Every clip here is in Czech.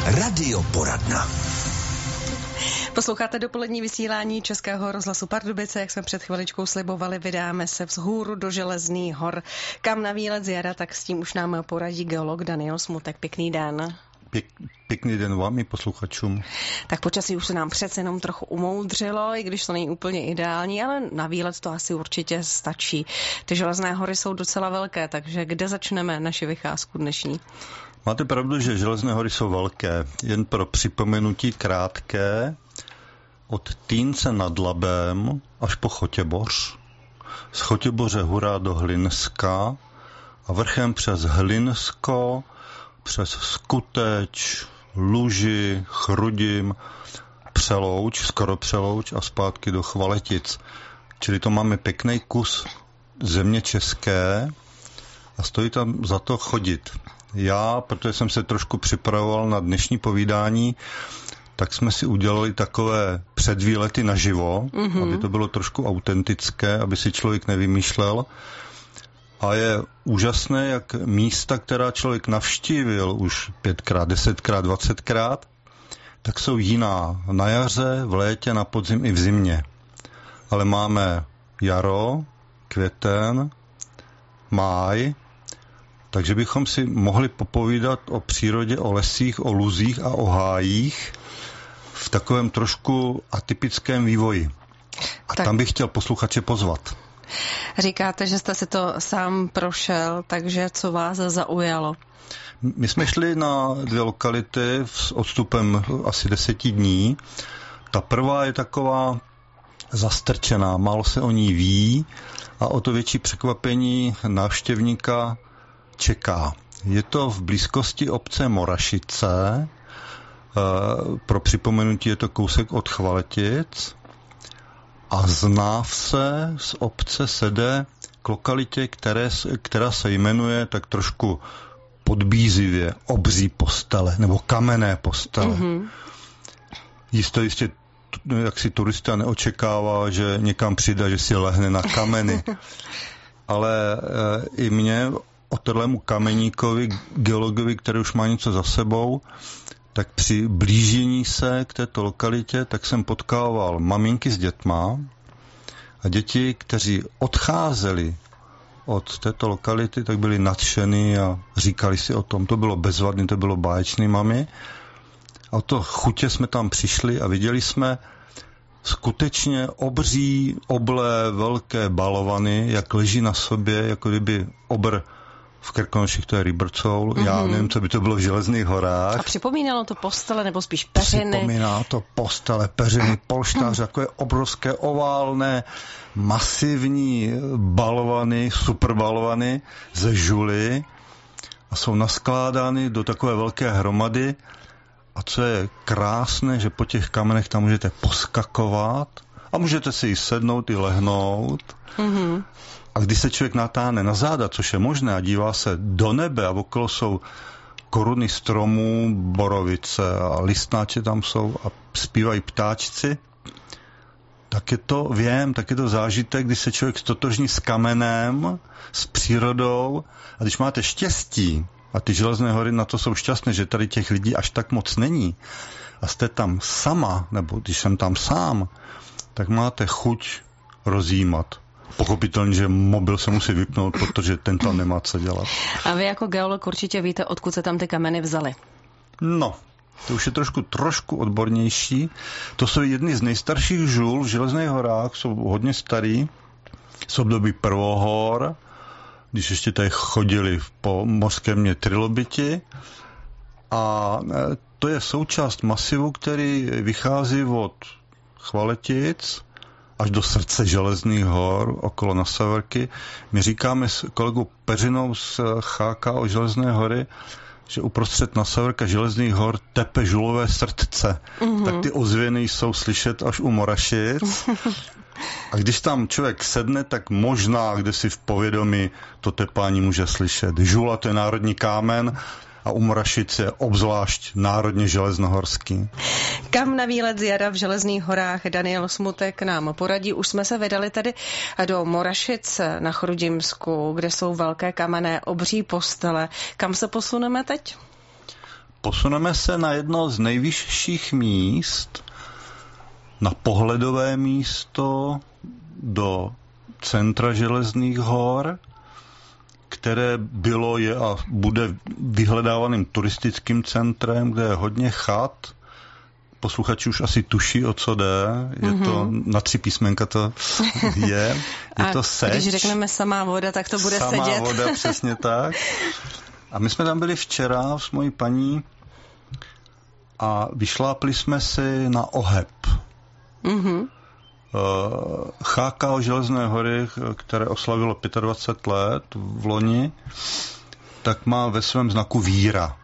Radioporadna. Posloucháte dopolední vysílání Českého rozhlasu Pardubice, jak jsme před chviličkou slibovali, vydáme se vzhůru do Železných hor. Kam na výlet z jara, tak s tím už nám poradí geolog Daniel Smutek. Pěkný den. Pěkný den vám i posluchačům. Tak počasí už se nám přece jenom trochu umoudřilo, i když to není úplně ideální, ale na výlet to asi určitě stačí. Ty Železné hory jsou docela velké, takže kde začneme naši vycházku dnešní? Máte pravdu, že Železné hory jsou velké. Jen pro připomenutí krátké, od Týnce nad Labem až po Chotěboř. Z Chotěboře hurá do Hlinska a vrchem přes Hlinsko, přes Skuteč, Luži, Chrudim, Přelouč, skoro Přelouč a zpátky do Chvaletic. Čili to máme pěkný kus země české a stojí tam za to chodit. Já, protože jsem se trošku připravoval na dnešní povídání, tak jsme si udělali takové předvýlety naživo, aby to bylo trošku autentické, aby si člověk nevymýšlel. A je úžasné, jak místa, která člověk navštívil už 5krát, 10krát, 20krát, tak jsou jiná na jaře, v létě, na podzim i v zimě. Ale máme jaro, květen, máj, takže bychom si mohli popovídat o přírodě, o lesích, o luzích a o hájích v takovém trošku atypickém vývoji. A tam bych chtěl posluchače pozvat. Říkáte, že jste si to sám prošel, takže co vás zaujalo? My jsme šli na 2 lokality s odstupem asi 10 dní. Ta prvá je taková zastrčená, málo se o ní ví a o to větší překvapení návštěvníka čeká. Je to v blízkosti obce Morašice, pro připomenutí je to kousek od Chvaletic a z Návse z obce se jde k lokalitě, která se jmenuje tak trošku podbízivě Obří postele nebo Kamenné postele. Jistě jak si turista neočekává, že někam přijde, že si lehne na kameny. Ale i mě otrlému kameníkovi, geologovi, který už má něco za sebou, tak při blížení se k této lokalitě, tak jsem potkával maminky s dětma a děti, kteří odcházeli od této lokality, tak byli nadšený a říkali si o tom. To bylo bezvadný, to bylo báječný, mami. A o to chutě jsme tam přišli a viděli jsme skutečně obří, oblé, velké balovany, jak leží na sobě, jako kdyby obr v Krkonoších, to je Rybrcoul. Já nevím, co by to bylo v Železných horách. A připomínalo to postele nebo spíš peřiny? Připomíná to postele, peřiny, polštáře, jako je obrovské oválné, masivní balovany, super balovany ze žuly a jsou naskládány do takové velké hromady. A co je krásné, že po těch kamenech tam můžete poskakovat a můžete si i sednout, i lehnout. A když se člověk natáhne na záda, což je možné, a dívá se do nebe a okolo jsou koruny stromů, borovice a listnáče tam jsou a zpívají ptáčci, tak je to zážitek, když se člověk stotožní s kamenem, s přírodou a když máte štěstí, a ty Železné hory na to jsou šťastné, že tady těch lidí až tak moc není, a jste tam sama, nebo když jsem tam sám, tak máte chuť rozjímat. Pochopitelně, že mobil se musí vypnout, protože ten tam nemá co dělat. A vy jako geolog určitě víte, odkud se tam ty kameny vzaly. No, to už je trošku odbornější. To jsou jedny z nejstarších žul v Železných horách, jsou hodně starý, z období prvohor, když ještě tady chodili po mořském mě trilobiti. A to je součást masivu, který vychází od Chvaletic až do srdce Železných hor, okolo na Severky. My říkáme s kolegou Peřinou z HKO Železné hory, že uprostřed na Severka Železných hor tepe žulové srdce. Tak ty ozvěny jsou slyšet až u Morašic. A když tam člověk sedne, tak možná, kde si v povědomí to tepání může slyšet. Žula, to je národní kámen a u Morašic je obzvlášť národně železnohorský. Kam na výlet z jara v Železných horách Daniel Smutek nám poradí. Už jsme se vydali tady do Morašic na Chrudimsku, kde jsou velké kamenné obří postele. Kam se posuneme teď? posuneme se na jedno z nejvyšších míst, na pohledové místo do centra Železných hor, které bylo, je a bude vyhledávaným turistickým centrem, kde je hodně chat. Posluchači už asi tuší, o co jde. Je to na 3 písmenka to je. Je to Seč. Když řekneme samá voda, tak to bude sedět. Samá voda, přesně tak. A my jsme tam byli včera s mojí paní a vyšlápli jsme si na Oheb. CHKO Železné hory, které oslavilo 25 let v loni, tak má ve svém znaku víra.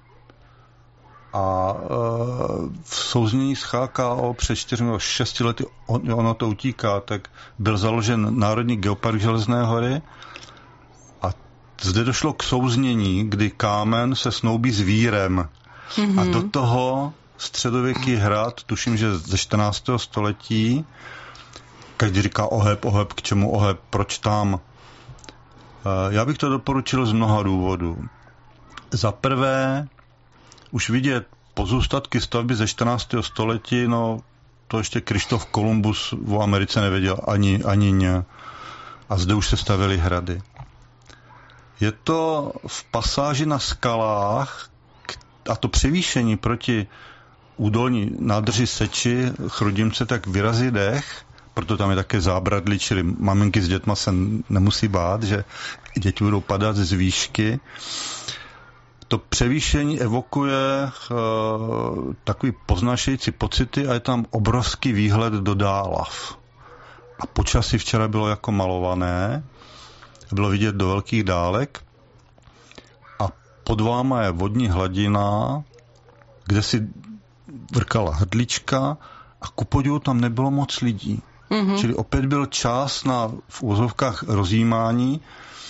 A v souznění s CHKO před 4-6 lety, ono to utíká, tak byl založen Národní geopark Železné hory a zde došlo k souznění, kdy kámen se snoubí s vírem. A do toho středověký hrad, tuším, že ze 14. století, každý říká Oheb, k čemu Oheb, proč tam? Já bych to doporučil z mnoha důvodů. Za prvé, už vidět pozůstatky stavby ze 14. století, no to ještě Krištof Kolumbus v Americe nevěděl ani ně. A zde už se stavěly hrady. Je to v pasáži na skalách a to převýšení proti údolní nádrži Seči, Chrudimce, tak vyrazí dech, proto tam je také zábradlí, čili maminky s dětma se nemusí bát, že děti budou padat z výšky. To převýšení evokuje takový poznášející pocity a je tam obrovský výhled do Dálav. A počasí včera bylo jako malované, bylo vidět do velkých dálek a pod váma je vodní hladina, kde si vrkala hrdlička a ku podivu tam nebylo moc lidí. Čili opět byl čas na v úvozovkách rozjímání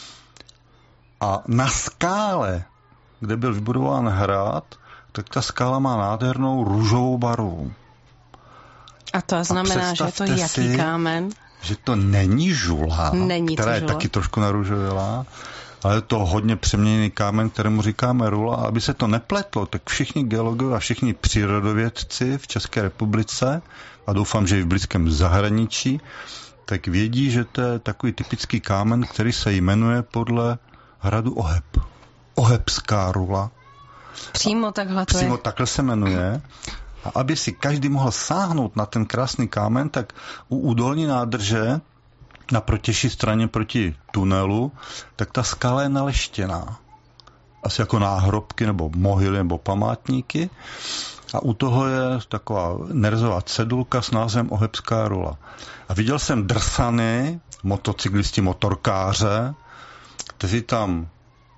a na skále, kde byl vybudován hrad, tak ta skála má nádhernou růžovou barvu. A to znamená, že to je jaký kámen? Že to není žula, která je taky trošku narůžovělá, ale je to hodně přeměněný kámen, kterému říkáme rula. A aby se to nepletlo, tak všichni geologové a všichni přírodovědci v České republice, a doufám, že i v blízkém zahraničí, tak vědí, že to je takový typický kámen, který se jmenuje podle hradu Oheb. Ohebská rula. Přímo takhle to Přímo takhle se jmenuje. A aby si každý mohl sáhnout na ten krásný kámen, tak u údolní nádrže na protější straně proti tunelu, tak ta skala je naleštěná. Asi jako náhrobky nebo mohyly nebo památníky. A u toho je taková nerezová cedulka s názvem Ohebská rula. A viděl jsem drsany, motocyklisti, motorkáře, kteří tam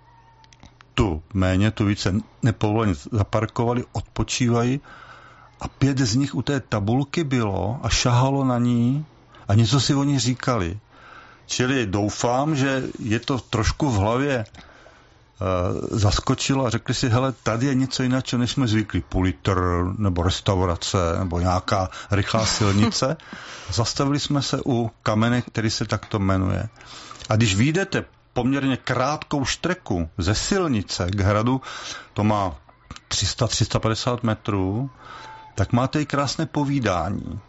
tu více nepovoleně zaparkovali, odpočívají a 5 z nich u té tabulky bylo a šahalo na ní a něco si oni říkali. Čili doufám, že je to trošku v hlavě zaskočilo a řekli si, hele, tady je něco jiného, než jsme zvyklí. Půl litr, nebo restaurace, nebo nějaká rychlá silnice. Zastavili jsme se u kamene, který se takto jmenuje. A když vyjdete poměrně krátkou štreku ze silnice k hradu, to má 300-350 metrů, tak máte i krásné povídání.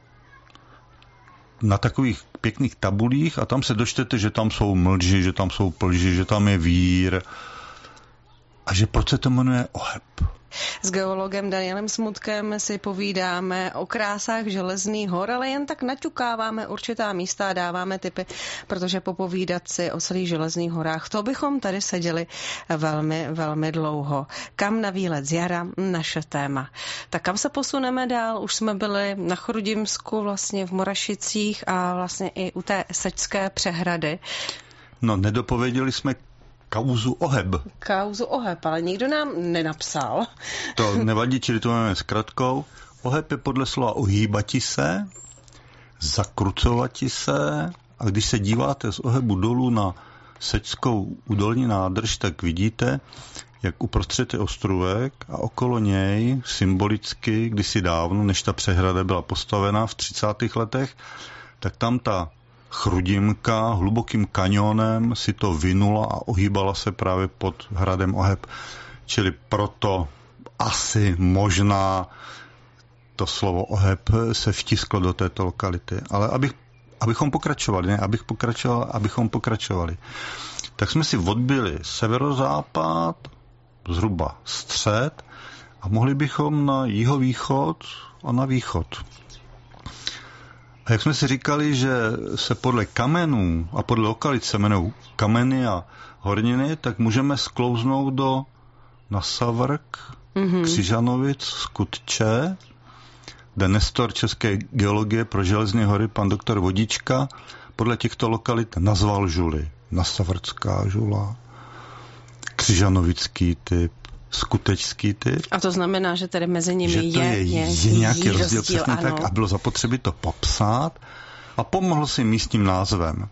Na takových pěkných tabulích a tam se dočtete, že tam jsou mlži, že tam jsou plži, že tam je vír a že proč se to jmenuje Oheb. S geologem Danielem Smutkem si povídáme o krásách Železných hor, ale jen tak naťukáváme určitá místa a dáváme tipy, protože popovídat si o celých Železných horách, to bychom tady seděli velmi, velmi dlouho. Kam na výlet z jara, naše téma. Tak kam se posuneme dál? Už jsme byli na Chrudimsku, vlastně v Morašicích a vlastně i u té Sečské přehrady. No, nedopověděli jsme kauzu Oheb. Kauzu Oheb, ale nikdo nám nenapsal. To nevadí, čili to máme zkratkou. Oheb je podle slova ohýbati se, zakrucovati se a když se díváte z Ohebu dolů na Sečskou údolní nádrž, tak vidíte, jak uprostřed je ostrůvek a okolo něj symbolicky, kdysi dávno, než ta přehrada byla postavena v 30. letech, tak tam ta Chrudimka hlubokým kanionem si to vinula a ohýbala se právě pod hradem Oheb. Čili proto asi možná to slovo oheb se vtisklo do této lokality. Ale abychom pokračovali. Tak jsme si odbyli severozápad, zhruba střed a mohli bychom na jihovýchod a na východ. A jak jsme si říkali, že se podle kamenů a podle lokalit se jmenují kameny a horniny, tak můžeme sklouznout na Savrk, Křižanovic, Skutče, kde nestor české geologie pro Železné hory, pan doktor Vodička, podle těchto lokalit nazval žuly. Nasavrcká žula, křižanovický typ, skutečský typ. A to znamená, že tedy mezi nimi je nějaký rozdíl, přesně tak, a bylo zapotřebí to popsat a pomohl si místním názvem.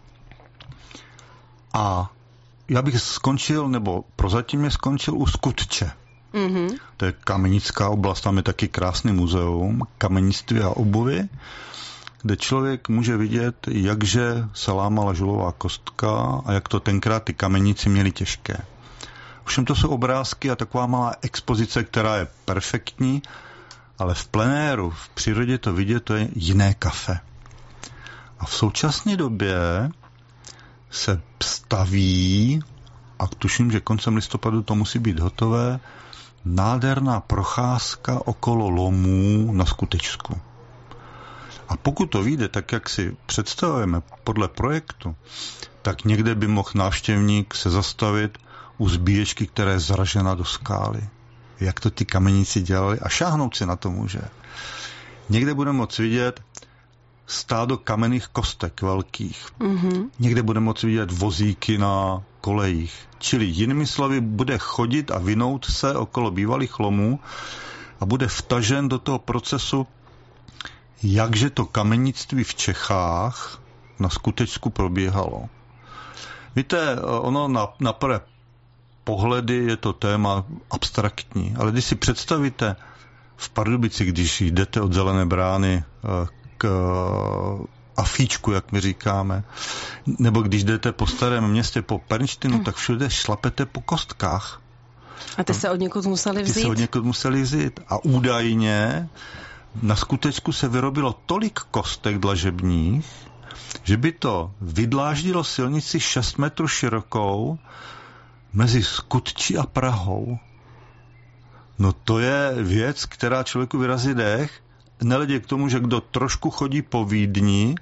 A já bych skončil, nebo prozatím skončil u Skutče. Mm-hmm. To je kamenická oblast, tam je taky krásný muzeum kamenictví a obuvy, kde člověk může vidět, jakže se lámala žulová kostka a jak to tenkrát ty kamenici měli těžké. Všem to jsou obrázky a taková malá expozice, která je perfektní, ale v plenéru, v přírodě to vidět, to je jiné kafe. A v současné době se staví, a tuším, že koncem listopadu to musí být hotové, nádherná procházka okolo lomů na Skutečsku. A pokud to vyjde tak, jak si představujeme podle projektu, tak někde by mohl návštěvník se zastavit u zbíječky, která je zražena do skály. Jak to ty kamenici dělali a šáhnout si na to může. Někde budeme moct vidět stádo kamenných kostek velkých. Mm-hmm. Někde budeme moct vidět vozíky na kolejích. Čili jinými slovy bude chodit a vinout se okolo bývalých lomů a bude vtažen do toho procesu, jakže to kamenictví v Čechách na Skutečsku probíhalo. Víte, ono na prvé pohledy je to téma abstraktní, ale když si představíte v Pardubici, když jdete od Zelené brány k Afíčku, jak my říkáme, nebo když jdete po Starém městě, po Pernštinu, tak všude šlapete po kostkách. A ty se od někud museli vzít? A údajně na Skutečku se vyrobilo tolik kostek dlažebních, že by to vydláždilo silnici 6 metrů širokou mezi Skutčí a Prahou. No to je věc, která člověku vyrazí dech, nehledě k tomu, že kdo trošku chodí po Vídni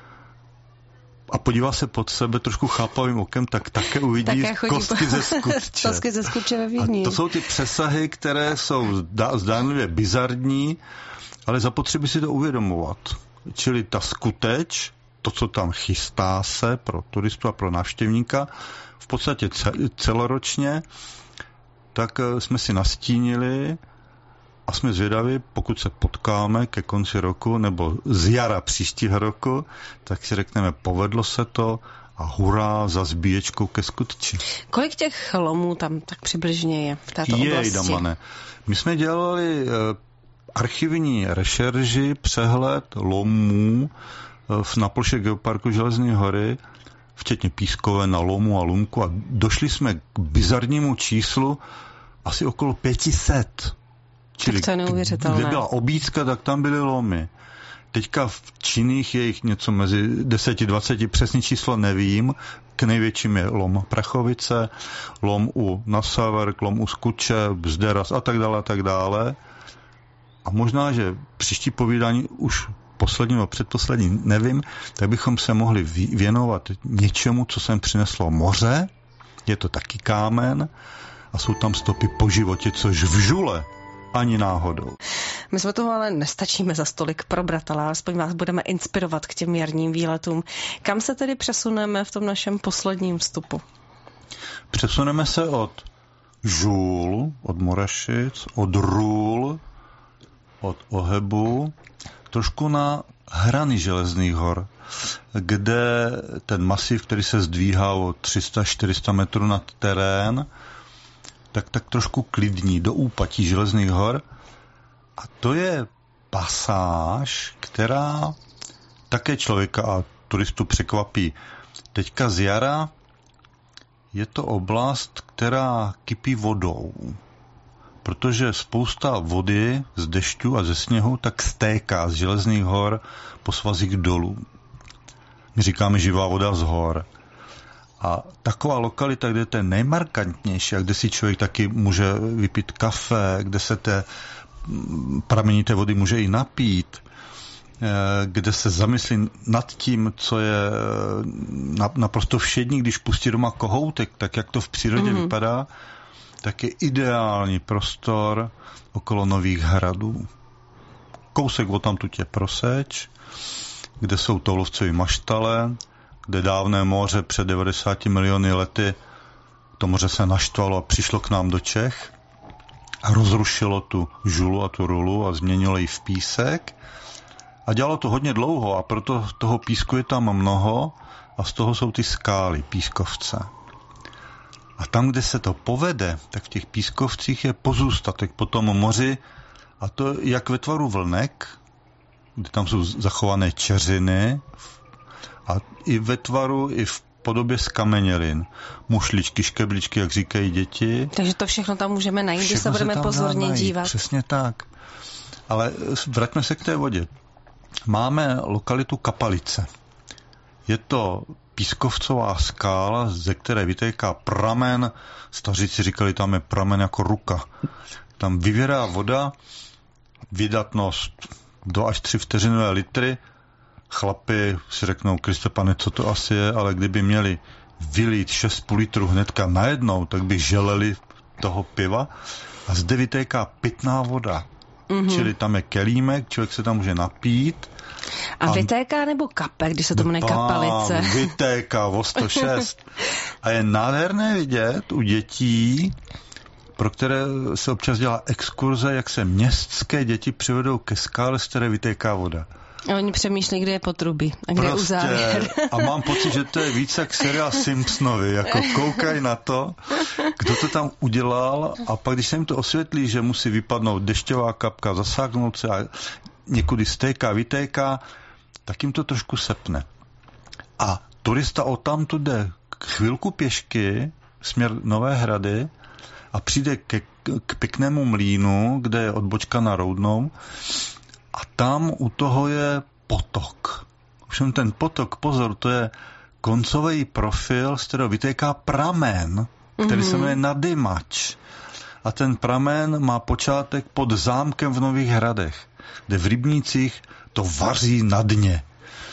a podívá se pod sebe trošku chápavým okem, tak také uvidí kostky ze Skutče. Kostky ze Skutče ve Vídni. A to jsou ty přesahy, které jsou zdánlivě bizarní, ale zapotřebí si to uvědomovat. Čili ta Skuteč, to, co tam chystá se pro turistu a pro návštěvníka, v podstatě celoročně, tak jsme si nastínili a jsme zvědaví, pokud se potkáme ke konci roku nebo z jara příštího roku, tak si řekneme, povedlo se to a hurá za zbíječkou ke Skutči. Kolik těch lomů tam tak přibližně je v této oblasti? Damane. My jsme dělali archivní rešerži, přehled lomů na ploše geoparku Železné hory, včetně pískoven, lomu a lumku, a došli jsme k bizarnímu číslu asi okolo 500. Čili to je neuvěřitelné. Kde byla obídka, tak tam byly lomy. Teďka v činných je jich něco mezi 10-20, přesný číslo nevím. K největším je lom Prachovice, lom u Nasavrk, lom u Skutče, Bzderas a tak dále, a tak dále. A možná, že příští povídání už poslední nebo předposlední, nevím, tak bychom se mohli věnovat něčemu, co sem přineslo moře. Je to taky kámen a jsou tam stopy po životě, což v žule ani náhodou. My jsme toho ale nestačíme za stolik probrat, ale alespoň vás budeme inspirovat k těm jarním výletům. Kam se tedy přesuneme v tom našem posledním vstupu? Přesuneme se od žul, od Morašic, od růl, od ohebu, trošku na hrany Železných hor, kde ten masiv, který se zdvíhá o 300-400 metrů nad terén, tak trošku klidní do úpatí Železných hor. A to je pasáž, která také člověka a turistu překvapí. Teďka z jara je to oblast, která kypí vodou. protože spousta vody z dešťu a ze sněhu tak stéká z Železných hor po svazích dolů. My říkáme živá voda z hor. A taková lokalita, kde to je nejmarkantnější a kde si člověk taky může vypít kafe, kde se té pramenité vody může i napít, kde se zamyslí nad tím, co je naprosto všední, když pustí doma kohoutek, tak jak to v přírodě vypadá, tak je ideální prostor okolo Nových Hradů. Kousek odtamtud je Proseč, kde jsou toulovcovy maštale, kde dávné moře před 90 miliony lety, to moře se naštvalo a přišlo k nám do Čech a rozrušilo tu žulu a tu rulu a změnilo ji v písek. A dělalo to hodně dlouho a proto toho písku je tam mnoho a z toho jsou ty skály, pískovce. A tam, kde se to povede, tak v těch pískovcích je pozůstatek po tom moři a to jak ve tvaru vlnek, kde tam jsou zachované čeřiny a i ve tvaru, i v podobě skamenělin. Mušličky, škebličky, jak říkají děti. Takže to všechno tam můžeme najít, když se budeme pozorně dívat. Přesně tak. Ale vraťme se k té vodě. Máme lokalitu Kapalice. Je to pískovcová skála, ze které vytéká pramen. Staříci říkali, tam je pramen jako ruka. Tam vyvěrá voda, vydatnost 2 až 3 vteřinové litry. Chlapi si řeknou, Kriste pane, co to asi je, ale kdyby měli vylít 6,5 litru hnedka najednou, tak by želeli toho piva. A zde vytéká pitná voda. Čili tam je kelímek, člověk se tam může napít. A vytéká nebo kape, když se to jmenuje Kapalice? Vytéká o 106. A je nádherné vidět u dětí, pro které se občas dělá exkurze, jak se městské děti přivedou ke skále, z které vytéká voda. A oni přemýšlí, kde je potrubí a kde je uzávěr. A mám pocit, že to je víc jak seriál Simpsonovi. Jako koukají na to, kdo to tam udělal a pak, když se jim to osvětlí, že musí vypadnout dešťová kapka, zasáknout se a někudy stéká, vytéká, tak jim to trošku sepne. A turista odtamtud jde chvilku pěšky, směr Nové Hrady a přijde k pěknému mlýnu, kde je odbočka na Roudnou a tam u toho je potok. Všem ten potok, pozor, to je koncový profil, z kterého vytéká pramen, který se jmenuje Nadymač. A ten pramen má počátek pod zámkem v Nových Hradech, kde v rybnících to vaří na dně.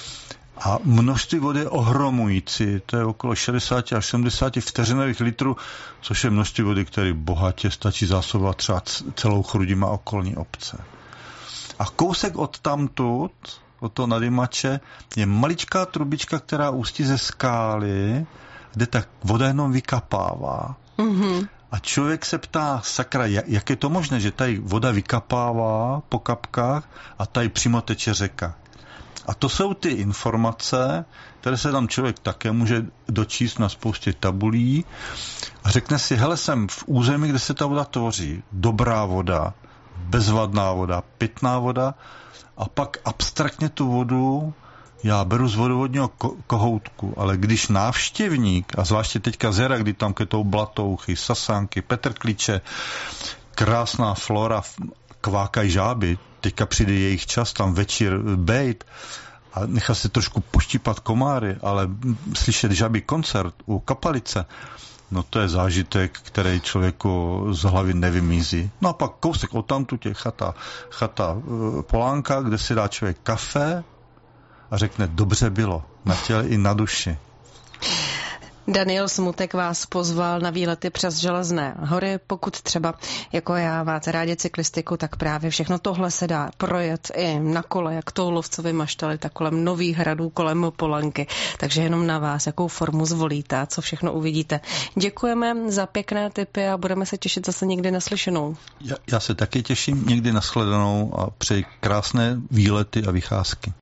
A množství vody je ohromující, to je okolo 60 až 70 vteřinových litrů, což je množství vody, které bohatě stačí zásobovat třeba celou Chrudím a okolní obce. A kousek od tamtud, od toho Nadymače, je maličká trubička, která ústí ze skály, kde ta voda jenom vykapává. A člověk se ptá, sakra, jak je to možné, že tady voda vykapává po kapkách a tady přímo teče řeka. A to jsou ty informace, které se tam člověk také může dočíst na spoustě tabulí a řekne si, hele, jsem v území, kde se ta voda tvoří. Dobrá voda, bezvadná voda, pitná voda a pak abstraktně tu vodu já beru z vodovodního kohoutku, ale když návštěvník, a zvláště teďka z jara, kdy tam ketou blatouchy, sasánky, petrklíče, krásná flora, kvákají žáby, teďka přijde jejich čas tam večer bejt a nechá se trošku poštípat komáry, ale slyšet žáby koncert u Kapalice, no to je zážitek, který člověku z hlavy nevymizí. No a pak kousek odtamtud je chata Polánka, kde si dá člověk kafe a řekne, dobře bylo, na těle i na duši. Daniel Smutek vás pozval na výlety přes Železné hory. Pokud třeba jako já máte rádi cyklistiku, tak právě všechno tohle se dá projet i na kole, jak toulovcovi maštali, tak kolem Nových Hradů, kolem Polanky. Takže jenom na vás, jakou formu zvolíte a co všechno uvidíte. Děkujeme za pěkné tipy a budeme se těšit zase někdy naslyšenou. Já se taky těším někdy nashledanou a přeji krásné výlety a vycházky.